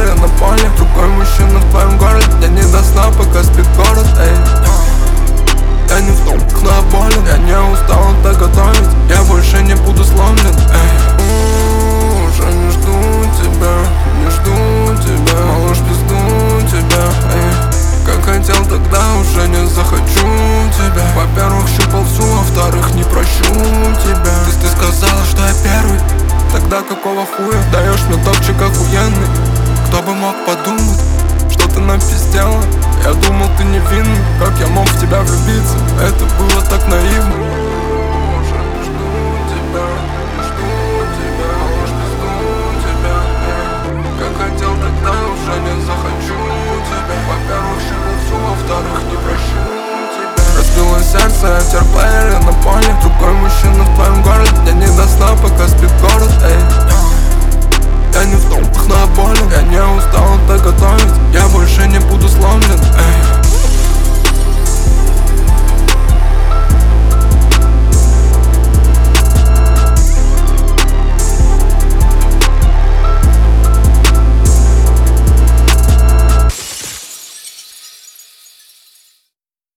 терпели на поле. Другой мужчина в твоем городе, я не до сна, пока спит город, эй. Я не в том, кто болен, я не устал это готовить, я больше не буду сломлен, эй. Уже не жду тебя, не жду тебя, малыш, пизду тебя, эй. Как хотел, тогда уже не захочу тебя. Во-первых, щупал всю, а во-вторых, не прощу тебя. Ты сказала, что я первый, тогда какого хуя даешь мне топчик охуенный? Кто бы мог подумать, что ты напиздела? Я думал, ты невинный, как я мог в тебя влюбиться? Это было так наивно. Уже не жду тебя, не жду тебя, малыш, пизду тебя, как хотел, тогда уже не захочу тебя. Во-первых, щупал всю, во-вторых, не прощу тебя. Разбилось сердце, терпели на поле.